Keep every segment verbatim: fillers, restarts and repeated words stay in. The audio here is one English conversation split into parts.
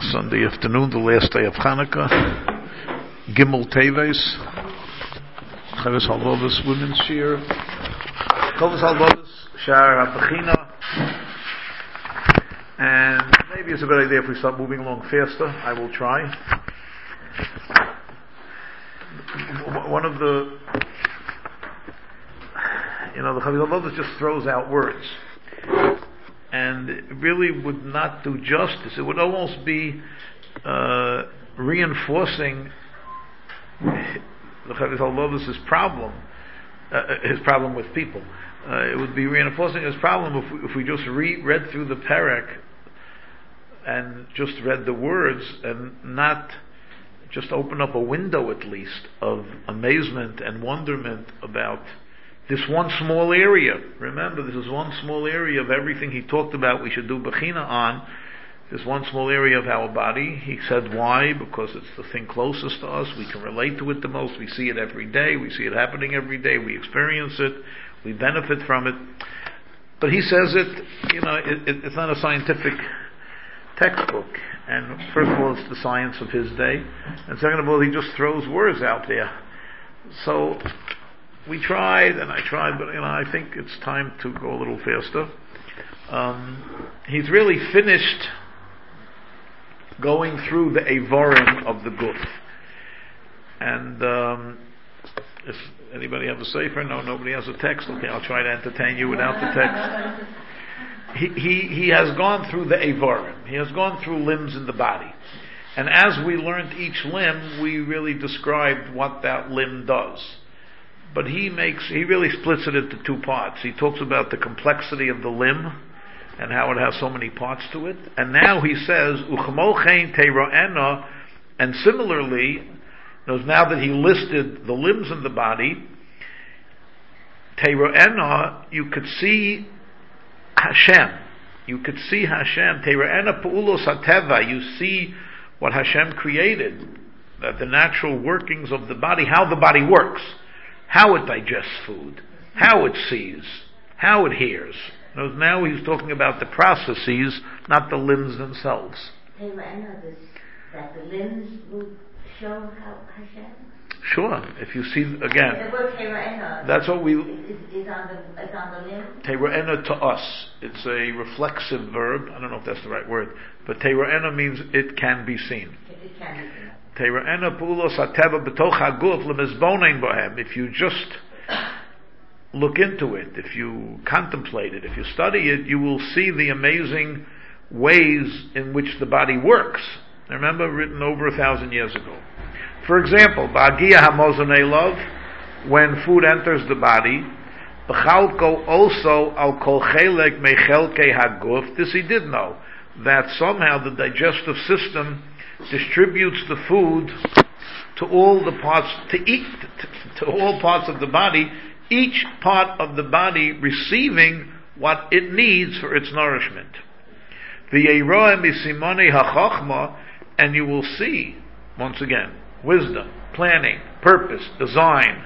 Sunday afternoon, the last day of Hanukkah, Gimel Teves, Chavis Halvovas Women's Shir, Chavis Halvovas Shar HaBechina, and maybe it's a good idea if we start moving along faster. I will try. One of the, you know, the Chavis Halvovas just throws out words. And it really would not do justice. It would almost be uh, reinforcing the Chavis Halvovas' problem, uh, his problem with people. Uh, it would be reinforcing his problem if we, if we just re- read through the Perek and just read the words and not just open up a window at least of amazement and wonderment about this one small area. Remember, this is one small area of everything he talked about we should do Bechina on. This one small area of our body. He said why? Because it's the thing closest to us. We can relate to it the most. We see it every day. We see it happening every day. We experience it. We benefit from it. But he says it, you know, it, it, it's not a scientific textbook. And first of all, it's the science of his day. And second of all, he just throws words out there. So we tried, and I tried, but you know, I think it's time to go a little faster. Um, he's really finished going through the Eivorim of the Guf. And um, if anybody have a sefer? No, nobody has a text. Okay, I'll try to entertain you without the text. He he he has gone through the Eivorim. He has gone through limbs in the body. And as we learned each limb, we really described what that limb does. But he makes, he really splits it into two parts. He talks about the complexity of the limb and how it has so many parts to it. And now he says, Uchmochein tero'ena, and similarly, now that he listed the limbs in the body, tero'ena, you could see Hashem. You could see Hashem. Tero'ena pu'ulos hateva, you see what Hashem created, that the natural workings of the body, how the body works. How it digests food, how it sees, how it hears. Now he's talking about the processes, not the limbs themselves. Hey, I know this, that the limbs will show how Hashem. Sure. If you see again, the word tero'ena, that's what we. Is, is on the is on the limb. Tero'ena to us, it's a reflexive verb. I don't know if that's the right word, but tero'ena means it can be seen. It, it can be seen. If you just look into it, if you contemplate it, if you study it, you will see the amazing ways in which the body works. Remember, written over a thousand years ago. For example, Ba'agia hamozonei lov, when food enters the body, b'chalko also al kol chelek mechelkei haguf. This he did know, that somehow the digestive system distributes the food to all the parts, to eat, to, to all parts of the body, each part of the body receiving what it needs for its nourishment. V'yeroeh misimone hachachma, and you will see, once again, wisdom, planning, purpose, design.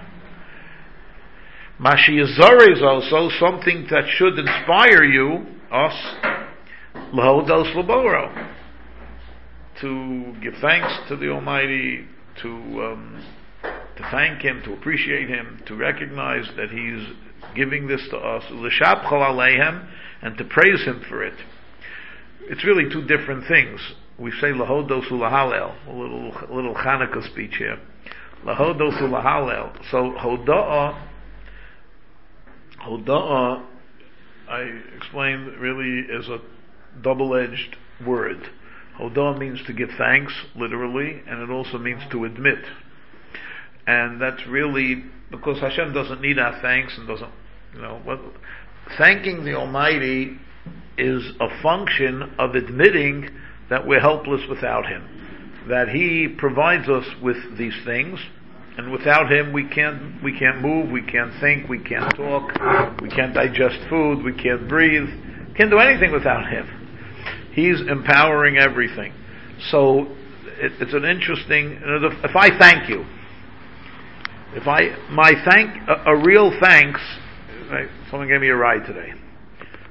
Mashiyazar is also something that should inspire you, us, lahodos laboro, to give thanks to the Almighty, to um, to thank Him, to appreciate Him, to recognize that He's giving this to us, l'shapchol aleihem, and to praise Him for it. It's really two different things. We say lahodos ulahalel, a little a little Hanukkah speech here. Lahodos ulahalel. So hoda'ah, hoda'ah, I explained, really is a double-edged word. Hodah means to give thanks, literally, and it also means to admit. And that's really because Hashem doesn't need our thanks and doesn't, you know, what, thanking the Almighty is a function of admitting that we're helpless without Him. That He provides us with these things, and without Him we can't, we can't move, we can't think, we can't talk, we can't digest food, we can't breathe, we can't do anything without Him. He's empowering everything. So it, it's an interesting. If I thank you, if I my thank a, a real thanks, right, someone gave me a ride today.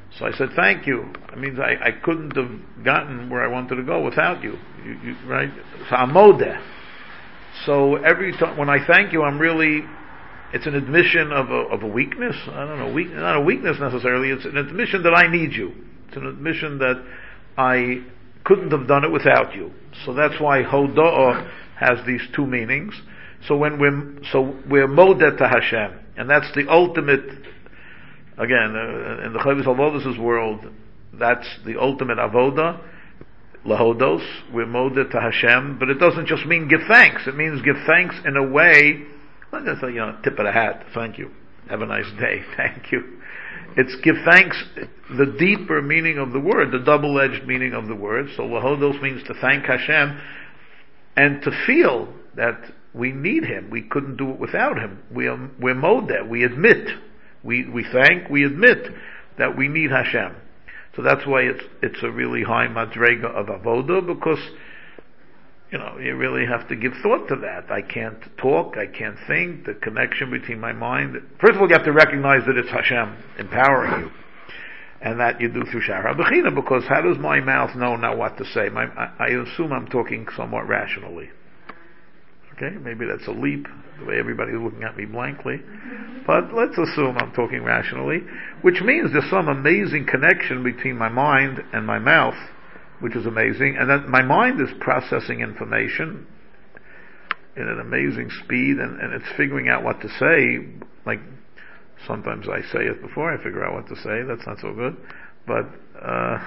So I said, thank you. It means I, I couldn't have gotten where I wanted to go without you. you, you right? So I'm modeh. So every time when I thank you, I'm really, it's an admission of a, of a weakness. I don't know, weak, not a weakness necessarily. It's an admission that I need you. It's an admission that I couldn't have done it without you. So that's why hoda'ah has these two meanings. So when we're, so we're modeh to Hashem. And that's the ultimate, again, uh, in the Chovos HaLevavos' world, that's the ultimate avoda, lahodos, we're modeh to Hashem, but it doesn't just mean give thanks. It means give thanks in a way, not just a, you know, tip of the hat, thank you, have a nice day, thank you. It's give thanks, the deeper meaning of the word, the double-edged meaning of the word. So lahodos means to thank Hashem and to feel that we need Him. We couldn't do it without Him. We are, we're modeh, we admit. We, we thank, we admit that we need Hashem. So that's why it's, it's a really high madrega of avodah, because, you know, you really have to give thought to that. I can't talk, I can't think, the connection between my mind. First of all, you have to recognize that it's Hashem empowering you. And that you do through Sha'ar HaBechina, because how does my mouth know now what to say? My, I, I assume I'm talking somewhat rationally. Okay, maybe that's a leap, the way everybody's looking at me blankly. But let's assume I'm talking rationally, which means there's some amazing connection between my mind and my mouth, which is amazing, and that my mind is processing information in an amazing speed, and, and it's figuring out what to say. Like, sometimes I say it before I figure out what to say, that's not so good. But, uh,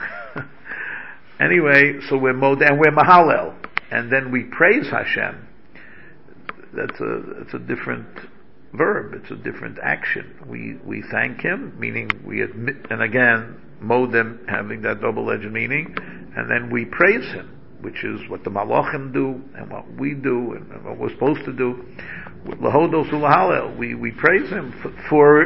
anyway, so we're modeh, and we're mahalel, and then we praise Hashem. That's a, it's a different verb, it's a different action. We, we thank Him, meaning we admit, and again, modem having that double-edged meaning, and then we praise Him, which is what the malachim do, and what we do, and what we're supposed to do. Lahodos u'lahalel, we, we praise Him for, for,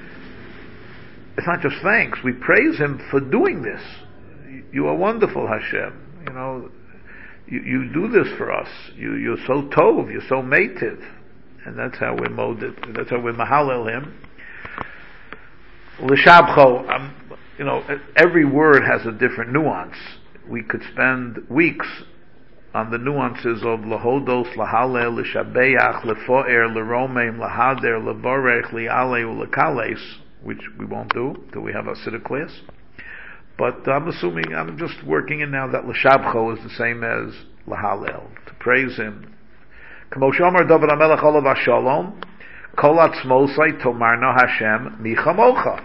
it's not just thanks, we praise Him for doing this. You are wonderful, Hashem. You know, You, you do this for us. You, you're so tov. You're so meitiv, and that's how we're moded. That's how we're mahalel Him. L'shabcho. Um, you know, every word has a different nuance. We could spend weeks on the nuances of lahodos, lahalel, l'shabeach, lefoer, l'romeim, lahader, levorech, li'alei, u'lekales, which we won't do till we have a Siddur class. But I'm assuming, I'm just working in now that l'shabcho is the same as lahalel, to praise Him. K'mo shomer David HaMelech olav hashalom, kol atzmosai tomarno Hashem michamocha.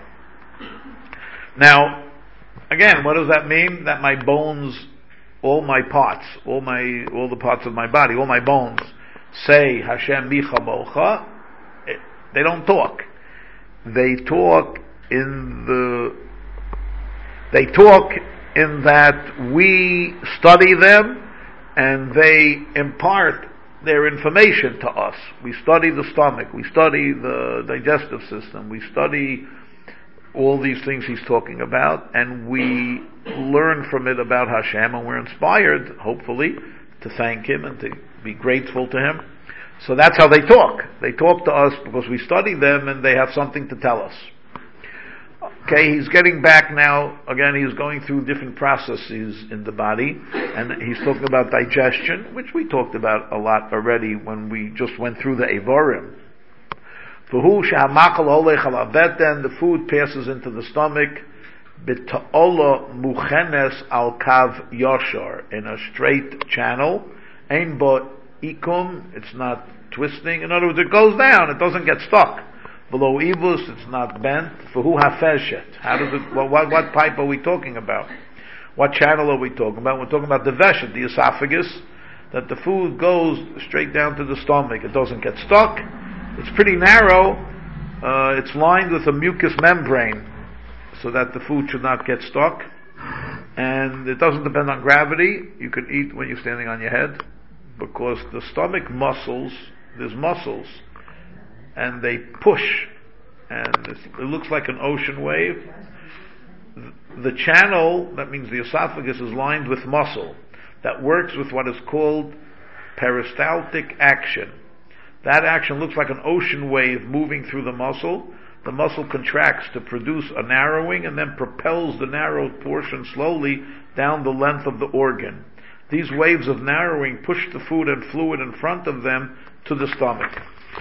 Now, again, what does that mean? That my bones, all my parts, all my, all the parts of my body, all my bones, say Hashem michamocha. They don't talk. They talk in the They talk in that we study them and they impart their information to us. We study the stomach, we study the digestive system, we study all these things he's talking about, and we learn from it about Hashem, and we're inspired, hopefully, to thank Him and to be grateful to Him. So that's how they talk. They talk to us because we study them and they have something to tell us. Okay, he's getting back now, again, he's going through different processes in the body, and he's talking about digestion, which we talked about a lot already when we just went through the Evorim. V'hu she'hamakal holech al habeten, the food passes into the stomach, b'ta'ola muchenes al kav yashar, in a straight channel, ein bo ikum, it's not twisting, in other words, it goes down, it doesn't get stuck. Below ivus, it's not bent. For who hafeshet? How does it? What, what, what pipe are we talking about? What channel are we talking about? We're talking about the veshet, the esophagus, that the food goes straight down to the stomach. It doesn't get stuck. It's pretty narrow. Uh, it's lined with a mucous membrane, so that the food should not get stuck. And it doesn't depend on gravity. You can eat when you're standing on your head, because the stomach muscles, there's muscles, and they push, and it looks like an ocean wave. The channel, that means the esophagus, is lined with muscle that works with what is called peristaltic action. That action looks like an ocean wave moving through the muscle, the muscle contracts to produce a narrowing and then propels the narrowed portion slowly down the length of the organ. These waves of narrowing push the food and fluid in front of them to the stomach.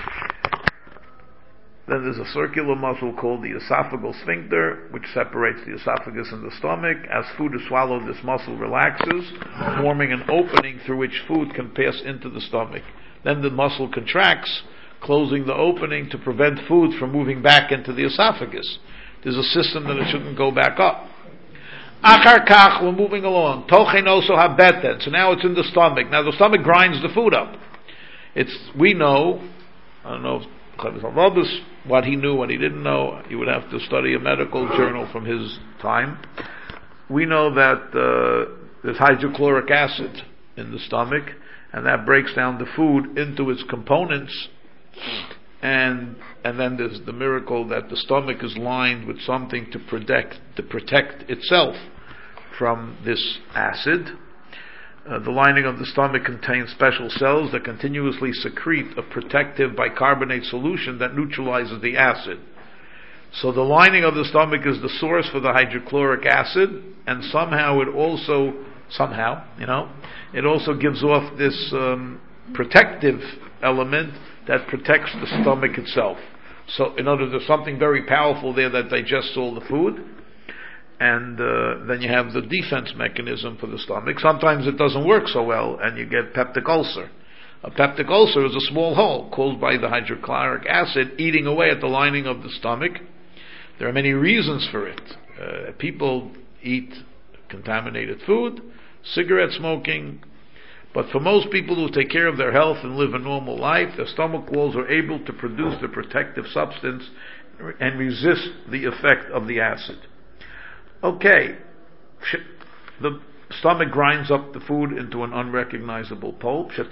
Then there's a circular muscle called the esophageal sphincter, which separates the esophagus and the stomach. As food is swallowed, this muscle relaxes, forming an opening through which food can pass into the stomach. Then the muscle contracts, closing the opening to prevent food from moving back into the esophagus. There's a system that it shouldn't go back up. Achar kach, we're moving along. Tochen also habeten. So now it's in the stomach. Now the stomach grinds the food up. It's, we know, I don't know if what he knew, what he didn't know, you would have to study a medical journal from his time. We know that uh, there's hydrochloric acid in the stomach, and that breaks down the food into its components, and and then there's the miracle that the stomach is lined with something to protect to protect itself from this acid. Uh, the lining of the stomach contains special cells that continuously secrete a protective bicarbonate solution that neutralizes the acid. So the lining of the stomach is the source for the hydrochloric acid, and somehow it also, somehow, you know, it also gives off this um, protective element that protects the stomach itself. So in other words, there's something very powerful there that digests all the food. And uh, then you have the defense mechanism for the stomach. Sometimes it doesn't work so well, and you get peptic ulcer. A peptic ulcer is a small hole caused by the hydrochloric acid eating away at the lining of the stomach. There are many reasons for it. Uh, people eat contaminated food, cigarette smoking, but for most people who take care of their health and live a normal life, their stomach walls are able to produce the protective substance and resist the effect of the acid. Okay, the stomach grinds up the food into an unrecognizable pulp. Let's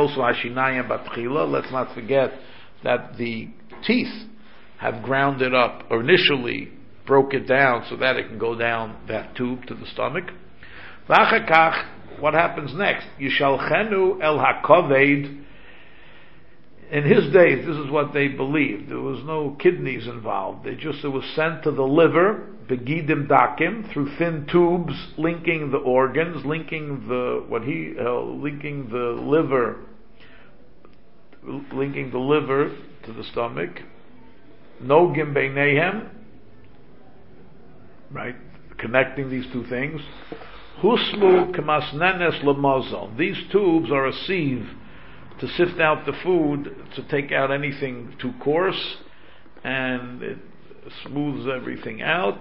not forget that the teeth have ground it up, or initially broke it down so that it can go down that tube to the stomach. What happens next? Yishalchenu el hakoved. In his days, this is what they believed. There was no kidneys involved. They just, it was sent to the liver, begidim dakim, through thin tubes, linking the organs, linking the, what he, uh, linking the liver, linking the liver to the stomach. Nogim beinehem, right, connecting these two things. Husmu k'masnenes lemazal. These tubes are a sieve to sift out the food, to take out anything too coarse, and it smooths everything out.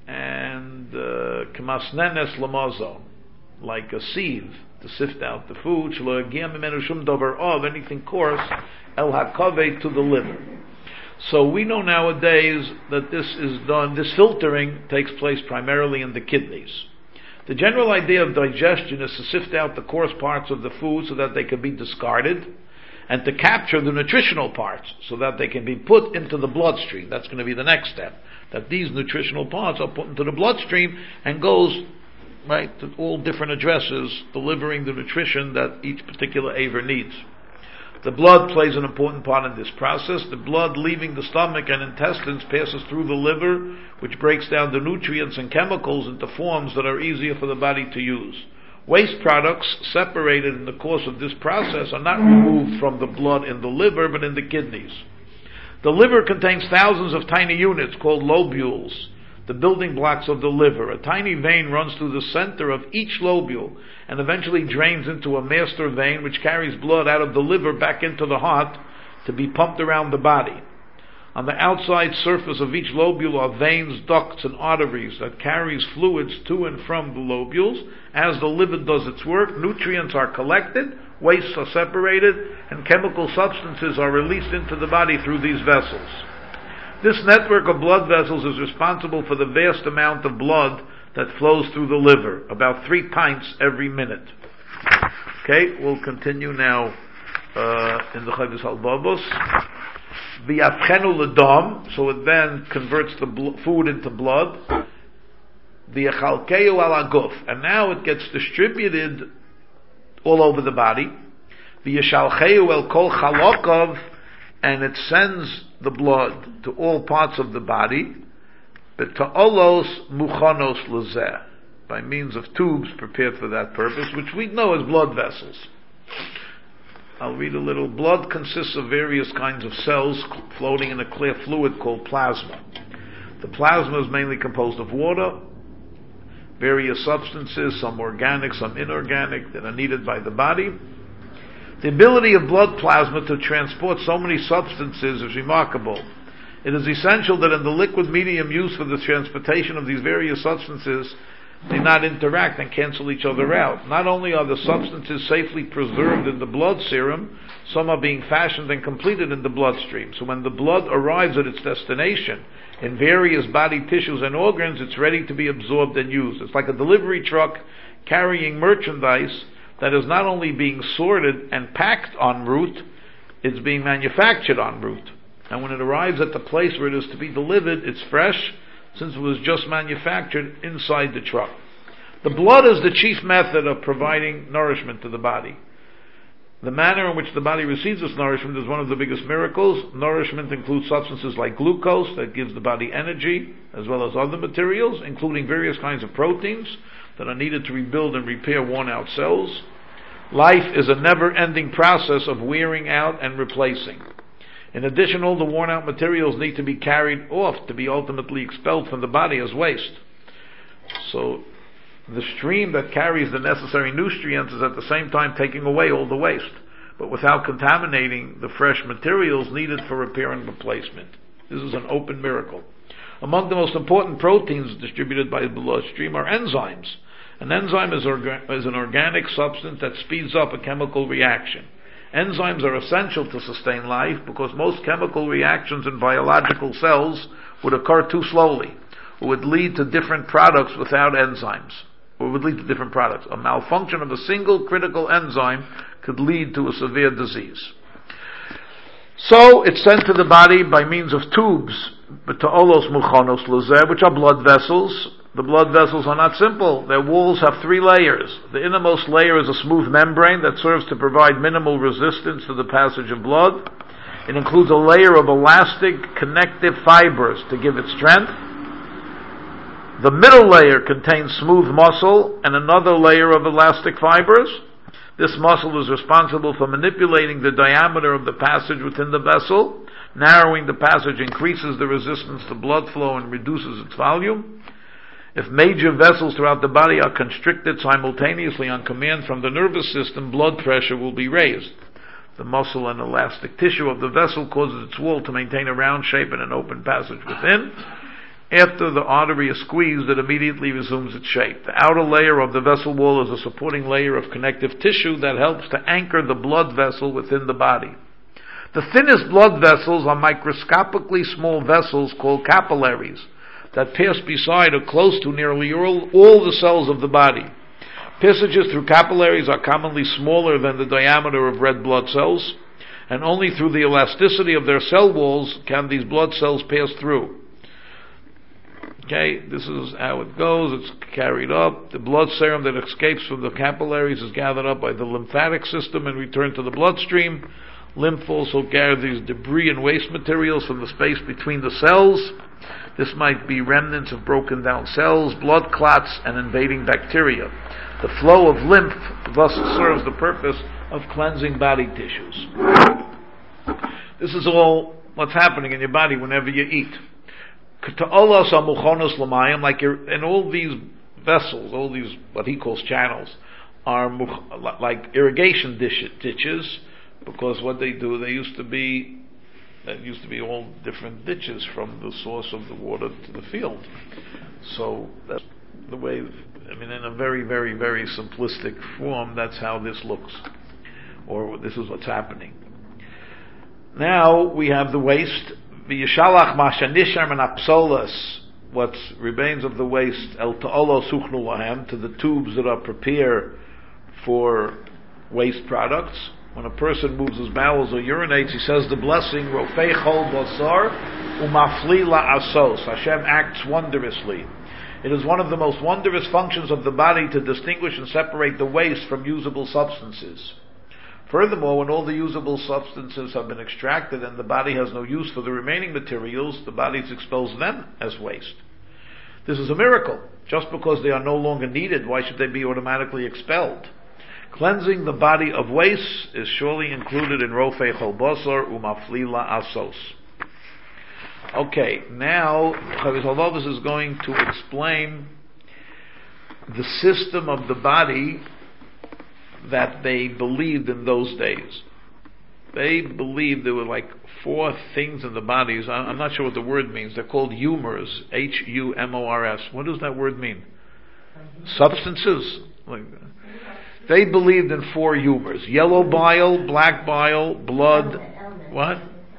And k'masnenes lemazal, like a sieve to sift out the food. Shelo yagia mimenu shum davar of anything coarse, el hakaveh, to the liver. So we know nowadays that this is done. This filtering takes place primarily in the kidneys. The general idea of digestion is to sift out the coarse parts of the food so that they can be discarded, and to capture the nutritional parts so that they can be put into the bloodstream. That's going to be the next step. That these nutritional parts are put into the bloodstream and goes, right, to all different addresses, delivering the nutrition that each particular aver needs. The blood plays an important part in this process. The blood leaving the stomach and intestines passes through the liver, which breaks down the nutrients and chemicals into forms that are easier for the body to use. Waste products separated in the course of this process are not removed from the blood in the liver, but in the kidneys. The liver contains thousands of tiny units called lobules, the building blocks of the liver. A tiny vein runs through the center of each lobule and eventually drains into a master vein which carries blood out of the liver back into the heart to be pumped around the body. On the outside surface of each lobule are veins, ducts, and arteries that carries fluids to and from the lobules. As the liver does its work, nutrients are collected, wastes are separated, and chemical substances are released into the body through these vessels. This network of blood vessels is responsible for the vast amount of blood that flows through the liver, about three pints every minute. Okay, we'll continue now uh, in the Chovos HaLevavos. V'yafchenu l'dam, so it then converts the bl- food into blood. V'yachalkeu al haguf, and now it gets distributed all over the body. V'yashalcheu el kol chalokov, and it sends the blood to all parts of the body, beta'olos muchanos lezeh, by means of tubes prepared for that purpose, which we know as blood vessels. I'll read a little. Blood consists of various kinds of cells floating in a clear fluid called plasma. The plasma is mainly composed of water, various substances, some organic, some inorganic, that are needed by the body. The ability of blood plasma to transport so many substances is remarkable. It is essential that in the liquid medium used for the transportation of these various substances, they not interact and cancel each other out. Not only are the substances safely preserved in the blood serum, some are being fashioned and completed in the bloodstream. So when the blood arrives at its destination in various body tissues and organs, it's ready to be absorbed and used. It's like a delivery truck carrying merchandise that is not only being sorted and packed en route, it's being manufactured en route. And when it arrives at the place where it is to be delivered, it's fresh, since it was just manufactured inside the truck. The blood is the chief method of providing nourishment to the body. The manner in which the body receives its nourishment is one of the biggest miracles. Nourishment includes substances like glucose that gives the body energy, as well as other materials, including various kinds of proteins that are needed to rebuild and repair worn-out cells. Life is a never-ending process of wearing out and replacing. In addition, all the worn-out materials need to be carried off to be ultimately expelled from the body as waste. So, the stream that carries the necessary nutrients is at the same time taking away all the waste, but without contaminating the fresh materials needed for repair and replacement. This is an open miracle. Among the most important proteins distributed by the bloodstream are enzymes. An enzyme is, orga- is an organic substance that speeds up a chemical reaction. Enzymes are essential to sustain life because most chemical reactions in biological cells would occur too slowly, or would lead to different products without enzymes, or would lead to different products. A malfunction of a single critical enzyme could lead to a severe disease. So it's sent to the body by means of tubes, beta'olos muchanos lezeh, which are blood vessels. The blood vessels are not simple. Their walls have three layers. The innermost layer is a smooth membrane that serves to provide minimal resistance to the passage of blood. It includes a layer of elastic connective fibers to give it strength. The middle layer contains smooth muscle and another layer of elastic fibers. This muscle is responsible for manipulating the diameter of the passage within the vessel. Narrowing the passage increases the resistance to blood flow and reduces its volume. If major vessels throughout the body are constricted simultaneously on command from the nervous system, blood pressure will be raised. The muscle and elastic tissue of the vessel causes its wall to maintain a round shape and an open passage within. After the artery is squeezed, it immediately resumes its shape. The outer layer of the vessel wall is a supporting layer of connective tissue that helps to anchor the blood vessel within the body. The thinnest blood vessels are microscopically small vessels called capillaries that pass beside or close to nearly all, all the cells of the body. Passages through capillaries are commonly smaller than the diameter of red blood cells, and only through the elasticity of their cell walls can these blood cells pass through. Okay, this is how it goes. It's carried up. The blood serum that escapes from the capillaries is gathered up by the lymphatic system and returned to the bloodstream. Lymph also gathers debris and waste materials from the space between the cells. This might be remnants of broken down cells, blood clots, and invading bacteria. The flow of lymph thus serves the purpose of cleansing body tissues. This is all what's happening in your body whenever you eat. Like in all these vessels, all these what he calls channels, are like irrigation ditches, because what they do, they used to be That used to be all different ditches from the source of the water to the field. So that's the way, I mean, in a very, very, very simplistic form, that's how this looks. Or this is what's happening. Now we have the waste. V'yishalach mashanishar min apsolas, what remains of the waste, el ta'olo suchnu lahem, to the tubes that are prepared for waste products. When a person moves his bowels or urinates, he says the blessing, Rofei chol basar umafli la'asos. Hashem acts wondrously. It is one of the most wondrous functions of the body to distinguish and separate the waste from usable substances. Furthermore, when all the usable substances have been extracted and the body has no use for the remaining materials, the body expels them as waste. This is a miracle. Just because they are no longer needed, why should they be automatically expelled? Cleansing the body of waste is surely included in Rofei Chol Basar Umaflila Asos. Okay, now Chavis Halvavis is going to explain the system of the body that they believed in those days. They believed there were like four things in the bodies. I'm not sure what the word means. They're called humors. H U M O R S. What does that word mean? Substances. Like, they believed in four humors. Yellow bile, black bile, blood. What?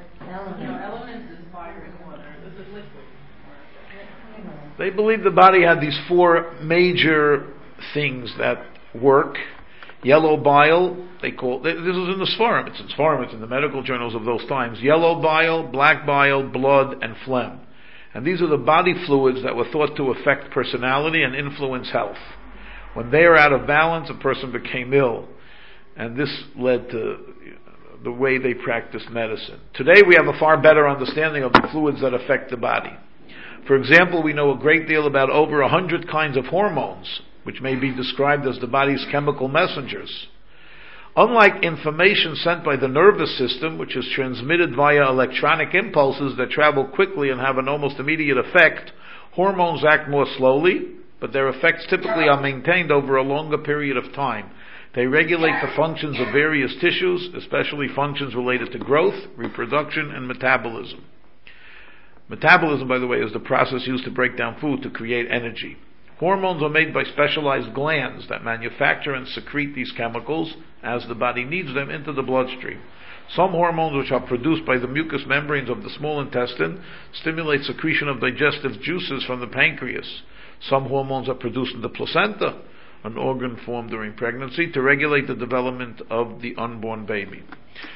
They believed the body had these four major things that work. Yellow bile, they call, this is in the Sfarim, it's in Sfarim, it's in the medical journals of those times. Yellow bile, black bile, blood, and phlegm. And these are the body fluids that were thought to affect personality and influence health. When they are out of balance, a person became ill. And this led to the way they practiced medicine. Today we have a far better understanding of the fluids that affect the body. For example, we know a great deal about over a hundred kinds of hormones, which may be described as the body's chemical messengers. Unlike information sent by the nervous system, which is transmitted via electronic impulses that travel quickly and have an almost immediate effect, hormones act more slowly, but their effects typically are maintained over a longer period of time. They regulate the functions of various tissues, especially functions related to growth, reproduction, and metabolism. Metabolism, by the way, is the process used to break down food to create energy. Hormones are made by specialized glands that manufacture and secrete these chemicals as the body needs them into the bloodstream. Some hormones, which are produced by the mucous membranes of the small intestine, stimulate secretion of digestive juices from the pancreas. Some hormones are produced in the placenta, an organ formed during pregnancy, to regulate the development of the unborn baby.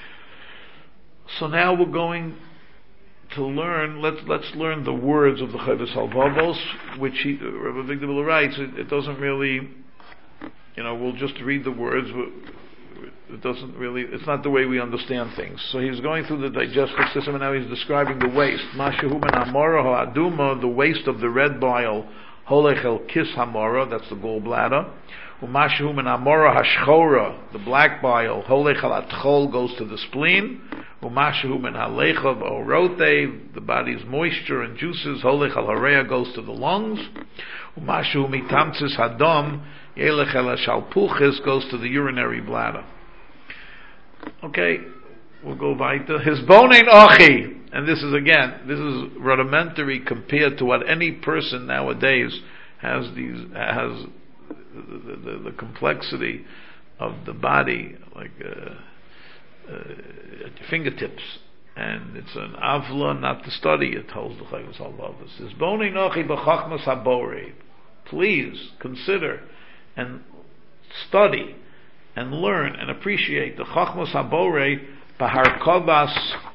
So now we're going to learn, let's let's learn the words of the Chavis Halvavos, which he, Rabbi Vigdil writes. It, it doesn't really, you know, we'll just read the words. It doesn't really, it's not the way we understand things. So he's going through the digestive system, and now he's describing the waste. Mashehu ben Amora ha'aduma, the waste of the red bile, holech el kis hamora, that's the gallbladder. Umashehu ben Amora hashchora, the black bile, holech el atchol, goes to the spleen. Umashehu ben halechav orote, the body's moisture and juices, holech el hareya, goes to the lungs. Umashehu mitamtzis hadam, yelech el shalpuchis, goes to the urinary bladder. Okay, we'll go weiter. His bonein ochi, and this is again, this is rudimentary compared to what any person nowadays has. These has the, the, the complexity of the body, like uh, uh, at your fingertips, and it's an avla not to study it. Holds the Chavis Halvavos. His bonein ochi b'chachmas habore. Please consider and study and learn and appreciate the Chachmas Habore Baharkovas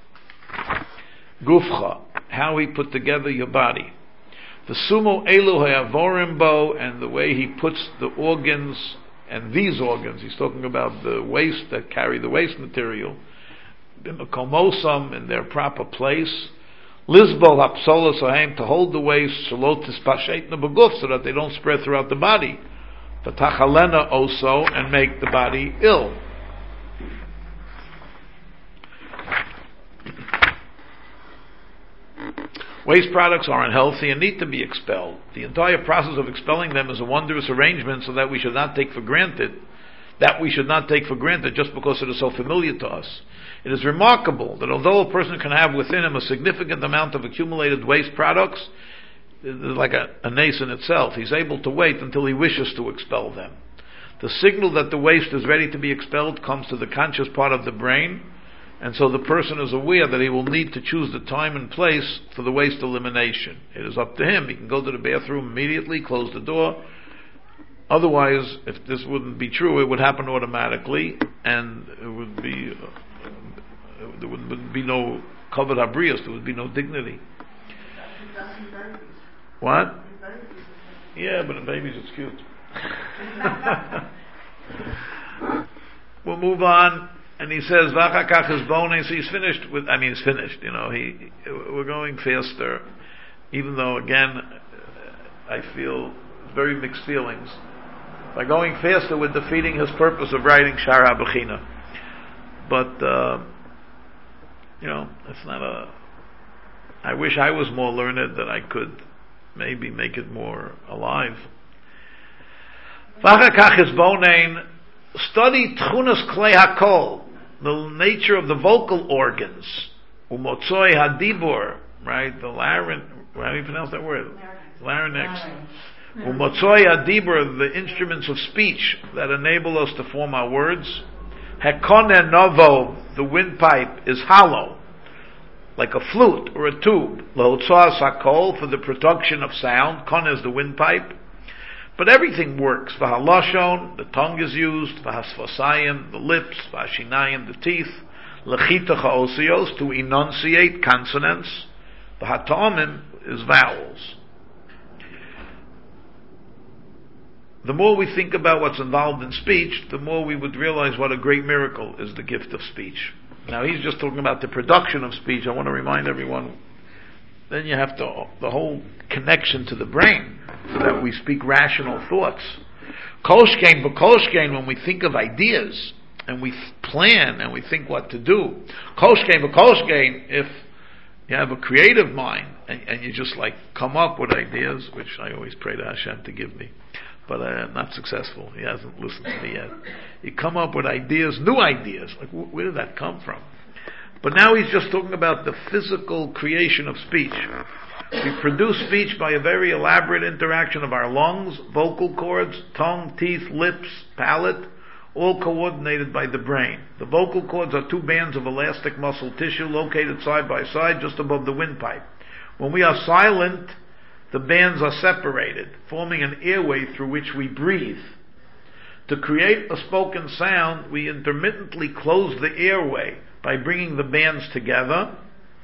Gufcha, how he put together your body. The Sumo Elu Ha'avorimbo, and the way he puts the organs, and these organs, he's talking about the waste that carry the waste material, B'makomosam, in their proper place. Lizbol Hapsolos Haim, to hold the waste, Shalotis Pashetna Beguf, so that they don't spread throughout the body. V'tachalena also, and make the body ill. Waste products are unhealthy and need to be expelled. The entire process of expelling them is a wondrous arrangement, so that we should not take for granted that we should not take for granted just because it is so familiar to us. It is remarkable that although a person can have within him a significant amount of accumulated waste products, like a, a nace in itself, he's able to wait until he wishes to expel them. The signal that the waste is ready to be expelled comes to the conscious part of the brain, and so the person is aware that he will need to choose the time and place for the waste elimination. It is up to him. He can go to the bathroom immediately, close the door. Otherwise, if this wouldn't be true, it would happen automatically, and it would be uh, there would be no covered habrius, there would be no dignity. What? Yeah, but in babies it's cute. We'll move on, And he says, Vachakach is bone, so he's finished with, I mean, he's finished, you know, he, we're going faster, even though, again, I feel very mixed feelings. By going faster, we're defeating his purpose of writing Shar HaBechina. But, uh, you know, it's not a, I wish I was more learned that I could maybe make it more alive. Vachakach is bonein, study Tchunas Klei HaKol, the nature of the vocal organs, umotzoi hadibur, right? The larynx. How do you pronounce that word? Larynx. Umotzoi hadibur, the instruments of speech that enable us to form our words. Hekone novo, the windpipe is hollow, like a flute or a tube. Lahotzoas hakol, for the production of sound. Kon is the windpipe. But everything works. V'halashon, the tongue is used. V'hasfasayim, the lips. V'hashinayim, the teeth. L'chita ha'osios, to enunciate consonants. V'hatomim is vowels. The more we think about what's involved in speech, the more we would realize what a great miracle is the gift of speech. Now he's just talking about the production of speech. I want to remind everyone, then you have to, the whole connection to the brain, so that we speak rational thoughts. Koshkein b'koshkein, when we think of ideas, and we plan, and we think what to do. Koshkein b'koshkein, if you have a creative mind, and, and you just like come up with ideas, which I always pray to Hashem to give me, but I'm not successful. He hasn't listened to me yet. You come up with ideas, new ideas. Like, wh- where did that come from? But now he's just talking about the physical creation of speech. We produce speech by a very elaborate interaction of our lungs, vocal cords, tongue, teeth, lips, palate, all coordinated by the brain. The vocal cords are two bands of elastic muscle tissue located side by side just above the windpipe. When we are silent, the bands are separated, forming an airway through which we breathe. To create a spoken sound, we intermittently close the airway by bringing the bands together,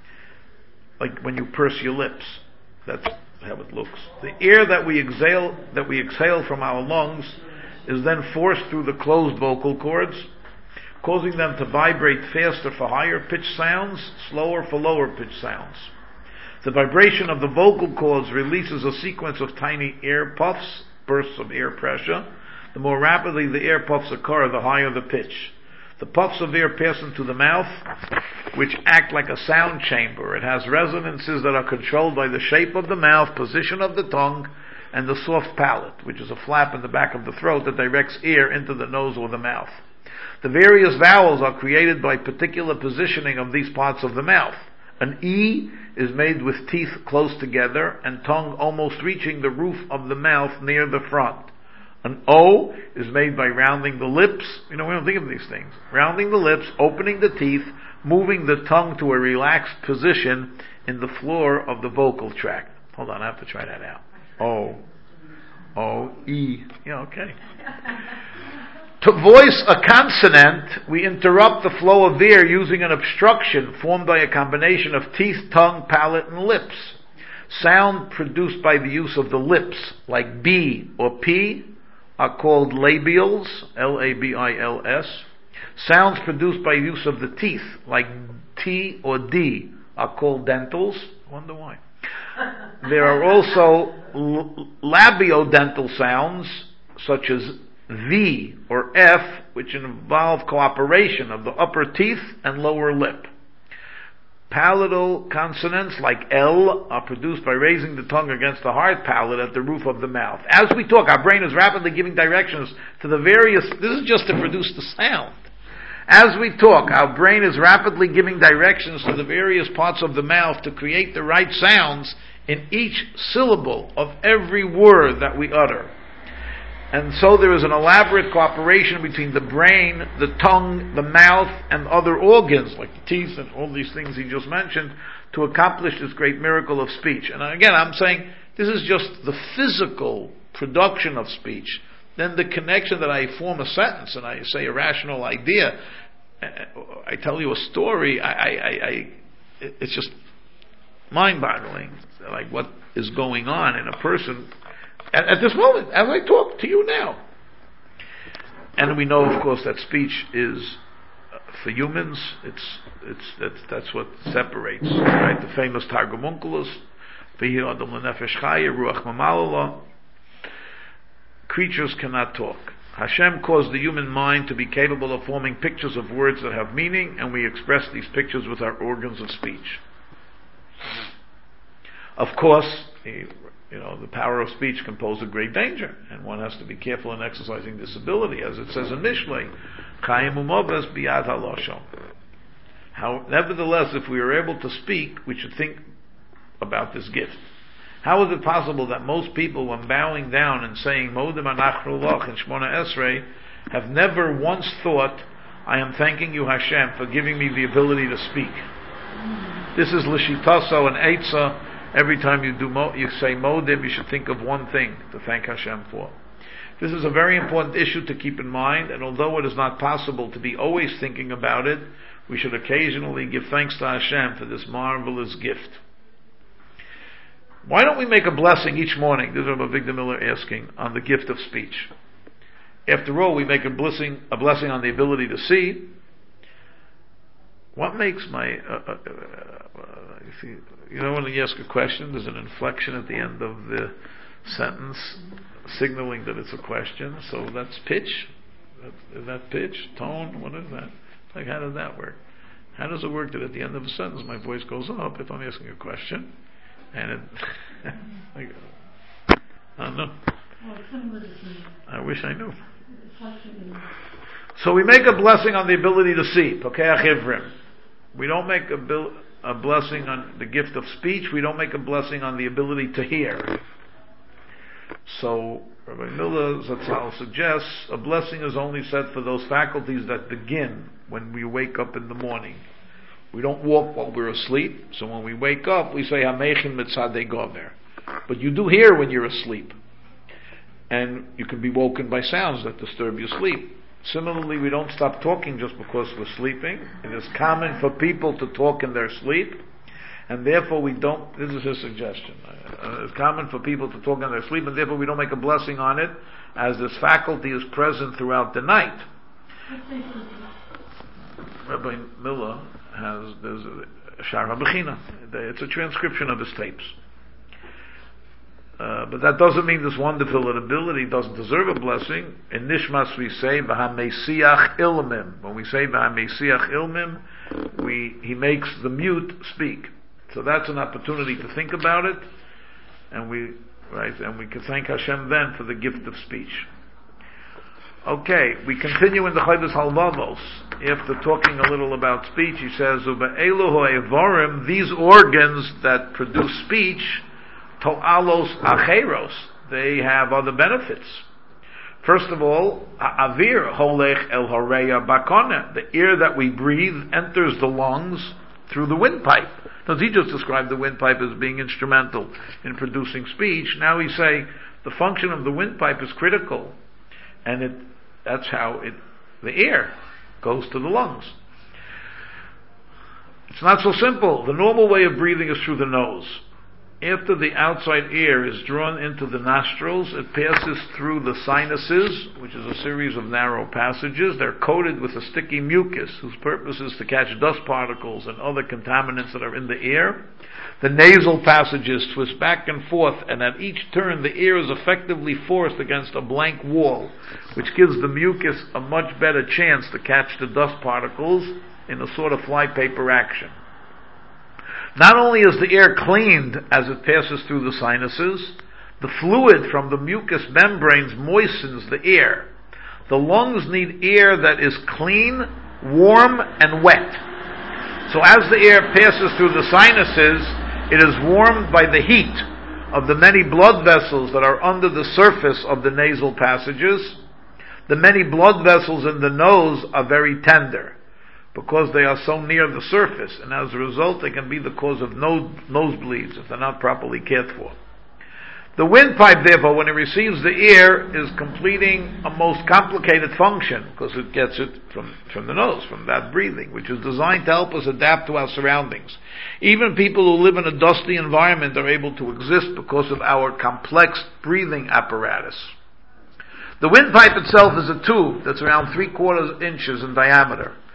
like when you purse your lips. That's how it looks. The air that we exhale, that we exhale from our lungs is then forced through the closed vocal cords, causing them to vibrate faster for higher pitched sounds, slower for lower pitched sounds. The vibration of the vocal cords releases a sequence of tiny air puffs, bursts of air pressure. The more rapidly the air puffs occur, the higher the pitch. The puffs of air pass into the mouth, which act like a sound chamber. It has resonances that are controlled by the shape of the mouth, position of the tongue, and the soft palate, which is a flap in the back of the throat that directs air into the nose or the mouth. The various vowels are created by particular positioning of these parts of the mouth. An E is made with teeth close together and tongue almost reaching the roof of the mouth near the front. An O is made by rounding the lips. You know, we don't think of these things. Rounding the lips, opening the teeth, moving the tongue to a relaxed position in the floor of the vocal tract. Hold on, I have to try that out. O. O. E. Yeah, okay. To voice a consonant, we interrupt the flow of air using an obstruction formed by a combination of teeth, tongue, palate, and lips. Sound produced by the use of the lips, like B or P, are called labials, L A B I L S. Sounds produced by use of the teeth, like T or D, are called dentals. I wonder why. There are also l- labiodental sounds, such as V or F, which involve cooperation of the upper teeth and lower lip. Palatal consonants like L are produced by raising the tongue against the hard palate at the roof of the mouth. As we talk, our brain is rapidly giving directions to the various, this is just to produce the sound. As we talk, our brain is rapidly giving directions to the various parts of the mouth to create the right sounds in each syllable of every word that we utter. And so there is an elaborate cooperation between the brain, the tongue, the mouth, and other organs, like the teeth and all these things he just mentioned, to accomplish this great miracle of speech. And again, I'm saying this is just the physical production of speech. Then the connection that I form a sentence and I say a rational idea, I tell you a story, I, I, I, it's just mind-boggling, like what is going on in a person At, at this moment, as I talk to you now. And we know, of course, that speech is for humans, it's it's that's that's what separates, right? The famous Targum Onkelos, V'hi Adam L'Nefesh Chaya, Ruach Mamalala. Creatures cannot talk. Hashem caused the human mind to be capable of forming pictures of words that have meaning, and we express these pictures with our organs of speech. Of course, you know, the power of speech can pose a great danger, and one has to be careful in exercising this ability, as it says in Mishlei, Chayim u'moves biyad haloshon. How, nevertheless, if we are able to speak, we should think about this gift. How is it possible that most people, when bowing down and saying Modem Anachnu Lach and Shmona Esrei, have never once thought, I am thanking you, Hashem, for giving me the ability to speak? This is Lishitaso and Eitzah. Every time you do mo- you say Modem, you should think of one thing to thank Hashem for. This is a very important issue to keep in mind, and although it is not possible to be always thinking about it, we should occasionally give thanks to Hashem for this marvelous gift. Why don't we make a blessing each morning? This is what Avigdor Miller asking on the gift of speech. After all, we make a blessing, a blessing on the ability to see. What makes my, uh, uh, uh, you, see, you know when you ask a question, there's an inflection at the end of the sentence, signaling that it's a question. So that's pitch. Is that pitch? Tone? What is that? Like, how does that work? How does it work that at the end of a sentence my voice goes up if I'm asking a question? And it, like, I don't know. I wish I knew. So we make a blessing on the ability to see. We don't make a, bil- a blessing on the gift of speech. We don't make a blessing on the ability to hear. So Rabbi Miller Zatzal suggests a blessing is only said for those faculties that begin when we wake up in the morning. We don't walk while we're asleep, so when we wake up, we say Hamechin Mitzadei Gomer. But you do hear when you're asleep, and you can be woken by sounds that disturb your sleep. Similarly, we don't stop talking just because we're sleeping. It is common for people to talk in their sleep, and therefore we don't. This is his suggestion. Uh, it's common for people to talk in their sleep, and therefore we don't make a blessing on it, as this faculty is present throughout the night. Rabbi Miller has, there's a Shar HaBechina. It's a transcription of his tapes. Uh, but that doesn't mean this wonderful ability doesn't deserve a blessing. In Nishmas we say, V'hamesiach ilmim. When we say V'hamesiach ilmim, we, he makes the mute speak. So that's an opportunity to think about it, and we, right, and we can thank Hashem then for the gift of speech. Okay, we continue in the Chayvus Halvavos. After talking a little about speech, he says, "Ube'elu ha'evorim," these organs that produce speech, to'alos acheros, they have other benefits. First of all, avir holech el horeya bakona, the air that we breathe enters the lungs through the windpipe. Now, he just described the windpipe as being instrumental in producing speech. Now he's saying the function of the windpipe is critical, and it that's how it the air goes to the lungs. It's not so simple. The normal way of breathing is through the nose. After the outside air is drawn into the nostrils, it passes through the sinuses, which is a series of narrow passages. They're coated with a sticky mucus, whose purpose is to catch dust particles and other contaminants that are in the air. The nasal passages twist back and forth, and at each turn the air is effectively forced against a blank wall, which gives the mucus a much better chance to catch the dust particles in a sort of flypaper action. Not only is the air cleaned as it passes through the sinuses, the fluid from the mucous membranes moistens the air. The lungs need air that is clean, warm, and wet. So as the air passes through the sinuses, it is warmed by the heat of the many blood vessels that are under the surface of the nasal passages. The many blood vessels in the nose are very tender, because they are so near the surface, and as a result they can be the cause of nose, nosebleeds if they're not properly cared for. The windpipe, therefore, when it receives the air, is completing a most complicated function, because it gets it from, from the nose, from that breathing, which is designed to help us adapt to our surroundings. Even people who live in a dusty environment are able to exist because of our complex breathing apparatus. The windpipe itself is a tube that's around three quarters inches in diameter.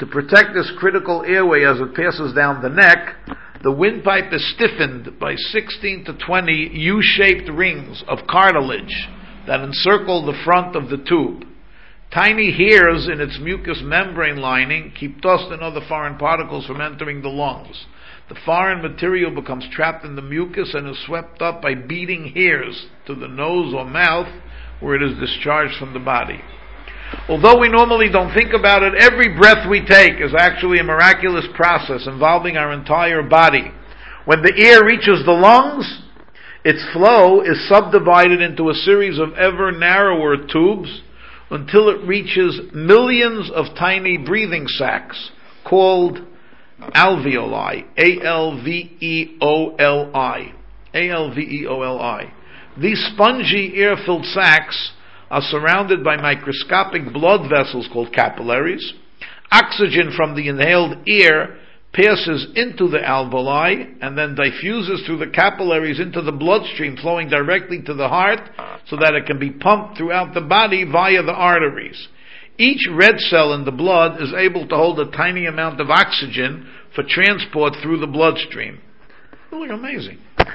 To protect this critical airway as it passes down the neck, the windpipe is stiffened by sixteen to twenty U-shaped rings of cartilage that encircle the front of the tube. Tiny hairs in its mucous membrane lining keep dust and other foreign particles from entering the lungs. The foreign material becomes trapped in the mucus and is swept up by beating hairs to the nose or mouth, where it is discharged from the body. Although we normally don't think about it, every breath we take is actually a miraculous process involving our entire body. When the air reaches the lungs, its flow is subdivided into a series of ever narrower tubes until it reaches millions of tiny breathing sacs called alveoli, A L V E O L I. A L V E O L I. These spongy air-filled sacs are surrounded by microscopic blood vessels called capillaries. Oxygen from the inhaled air passes into the alveoli and then diffuses through the capillaries into the bloodstream, flowing directly to the heart so that it can be pumped throughout the body via the arteries. Each red cell in the blood is able to hold a tiny amount of oxygen for transport through the bloodstream. Really amazing.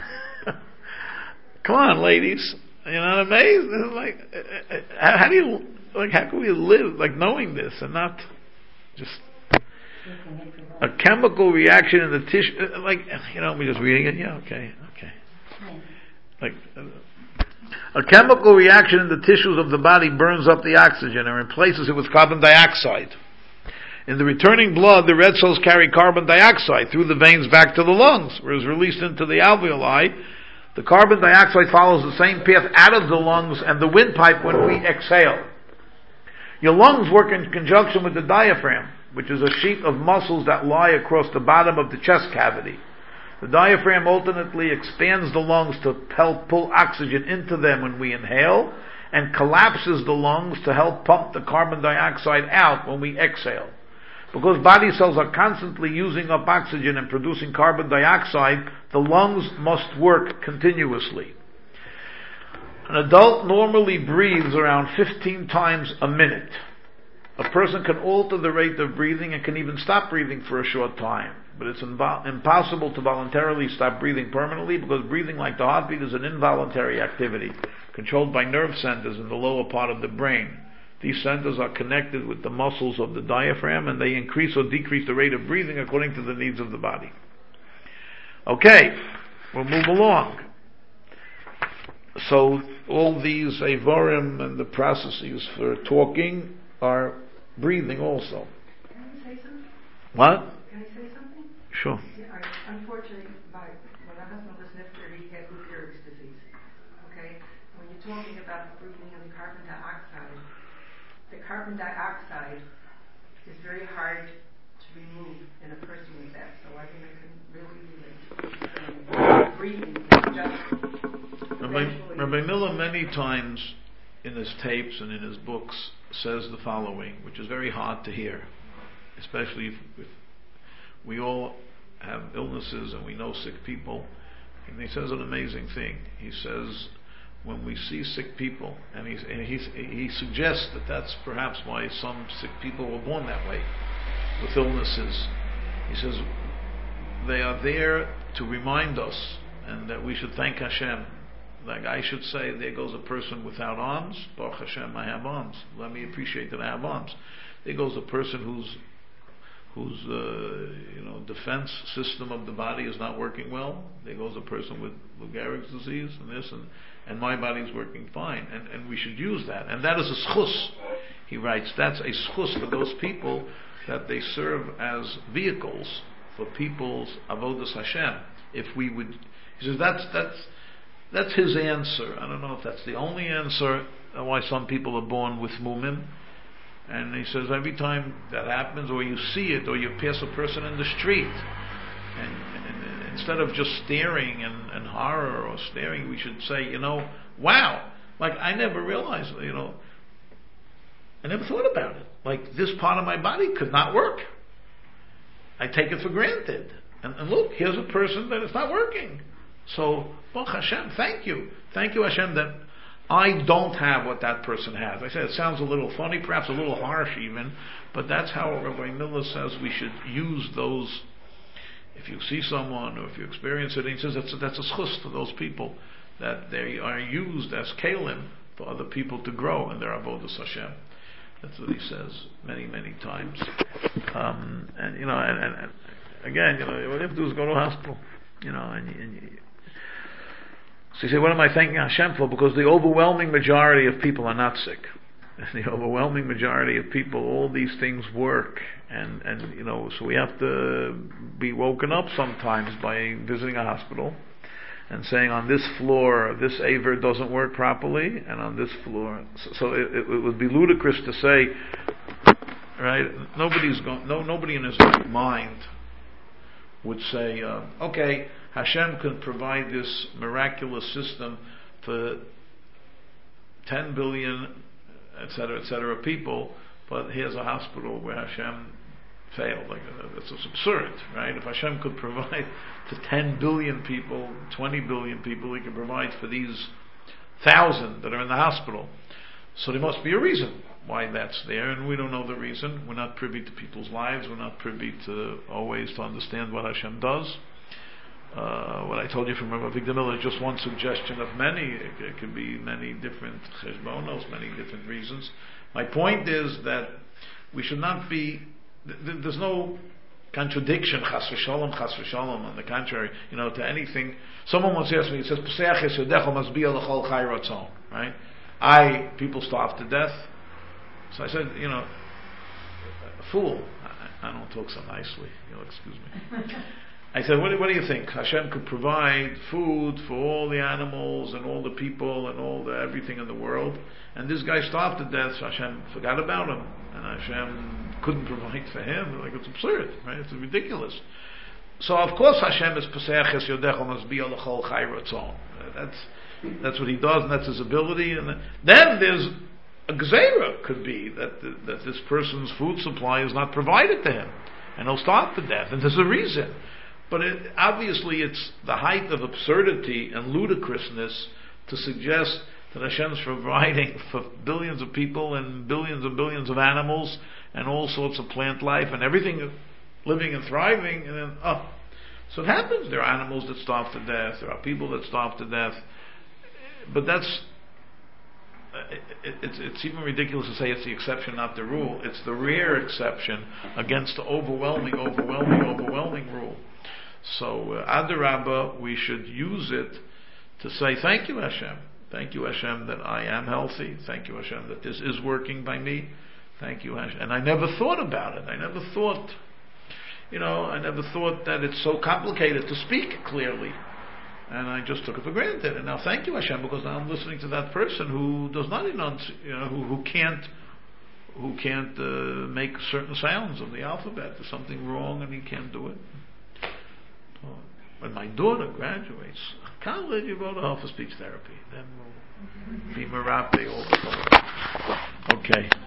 Come on, ladies. You're not amazed? It's like, how, how do you, like, how can we live, like, knowing this and not just a chemical reaction in the tissue? Like, you know, we're just reading it. Yeah, okay, okay. Like, a chemical reaction in the tissues of the body burns up the oxygen and replaces it with carbon dioxide. In the returning blood, the red cells carry carbon dioxide through the veins back to the lungs, where it is released into the alveoli. The carbon dioxide follows the same path out of the lungs and the windpipe when we exhale. Your lungs work in conjunction with the diaphragm, which is a sheet of muscles that lie across the bottom of the chest cavity. The diaphragm alternately expands the lungs to help pull oxygen into them when we inhale, and collapses the lungs to help pump the carbon dioxide out when we exhale. Because body cells are constantly using up oxygen and producing carbon dioxide, the lungs must work continuously. An adult normally breathes around fifteen times a minute. A person can alter the rate of breathing and can even stop breathing for a short time. But it's invo- impossible to voluntarily stop breathing permanently, because breathing like the heartbeat is an involuntary activity, controlled by nerve centers in the lower part of the brain. These centers are connected with the muscles of the diaphragm, and they increase or decrease the rate of breathing according to the needs of the body. Okay, we'll move along. So all these avarim and the processes for talking are breathing also. Can I say something? What? Can I say something? Sure. Yeah, I, unfortunately, my, when my husband was nifter, he had Lou Gehrig's disease. Okay? When you're talking about breathing in the carbon dioxide, the carbon dioxide is very hard to remove in a person with that, so I think I can really relate. Breathing is just Rabbi, Rabbi Miller many times in his tapes and in his books says the following, which is very hard to hear, especially if, if we all have illnesses and we know sick people. And he says an amazing thing. He says, when we see sick people, and, he's, and he's, he suggests that that's perhaps why some sick people were born that way, with illnesses. He says, they are there to remind us, and that we should thank Hashem. Like I should say, there goes a person without arms. Baruch Hashem, I have arms. Let me appreciate that I have arms. There goes a person whose whose uh, you know defense system of the body is not working well. There goes a person with Lou Gehrig's disease and this, and, and my body's working fine. And, and we should use that. And that is a schus. He writes, that's a schus for those people, that they serve as vehicles for people's avodas Hashem. If we would, he says that's that's that's his answer. I don't know if that's the only answer why some people are born with mumim. And he says every time that happens, or you see it, or you pass a person in the street, and, and instead of just staring and, and horror or staring, we should say, you know, wow, like I never realized, you know, I never thought about it. Like this part of my body could not work. I take it for granted. And, and look, here's a person that it's not working. So, Baruch Hashem, thank you. Thank you, Hashem, that I don't have what that person has. I said it sounds a little funny, perhaps a little harsh even, but that's how Rabbi Miller says we should use those. If you see someone or if you experience it, he says that's, that's a schus to those people, that they are used as kalim for other people to grow in their avodas Hashem. That's what he says many, many times. Um, and you know, and, and, and again, you know, what you have to do is go to a hospital. You know, and, and you, so you say, what am I thanking Hashem for? Because the overwhelming majority of people are not sick. The overwhelming majority of people, all these things work, and, and you know, so we have to be woken up sometimes by visiting a hospital and saying, on this floor, this aver doesn't work properly, and on this floor, so, so it, it would be ludicrous to say, right? Nobody's going, no, nobody in his right mind would say, uh, okay, Hashem can provide this miraculous system for ten billion, et cetera, et cetera, people, but here's a hospital where Hashem failed. Like, it's absurd, right? If Hashem could provide to ten billion people, twenty billion people, He can provide for these thousand that are in the hospital. So there must be a reason why that's there, and we don't know the reason. We're not privy to people's lives. We're not privy to always to understand what Hashem does. Uh, what I told you from Rabbi Victor Miller is just one suggestion of many. It, it could be many different cheshbonos, many different reasons. My point is that we should not be. Th- th- there's no contradiction, chas v'shalom, chas v'shalom. On the contrary, you know, to anything. Someone once asked me. It says, "Peseach yesodecha masbia l'chol chai ratzon." Right? I people starve to death. So I said, you know, fool. I, I don't talk so nicely. You'll excuse me. I said, what do, what do you think? Hashem could provide food for all the animals and all the people and all the everything in the world, and this guy starved to death, so Hashem forgot about him, and Hashem couldn't provide for him. Like, it's absurd, right? It's ridiculous. So of course Hashem is Peseach es yodecha masbia l'chol chai ratzon. That's that's what He does, and that's His ability. And then there's a gzeira, could be that the, that this person's food supply is not provided to him, and he'll starve to death, and there's a reason. But it, obviously it's the height of absurdity and ludicrousness to suggest that Hashem's providing for billions of people and billions and billions of animals and all sorts of plant life and everything living and thriving, and then, oh. So it happens. There are animals that starve to death. There are people that starve to death. But that's, it, it, it's, it's even ridiculous to say it's the exception, not the rule. It's the rare exception against the overwhelming, overwhelming, overwhelming rule. So, uh, Adarabba, we should use it to say, thank you, Hashem. Thank you, Hashem, that I am healthy. Thank you, Hashem, that this is working by me. Thank you, Hashem. And I never thought about it. I never thought, you know, I never thought that it's so complicated to speak clearly. And I just took it for granted. And now thank you, Hashem, because now I'm listening to that person who does not enunciate, you know, who, who can't, who can't uh, make certain sounds of the alphabet. There's something wrong and he can't do it. When my daughter graduates college, you go to her for speech therapy. Then we'll be merape all the time. Okay.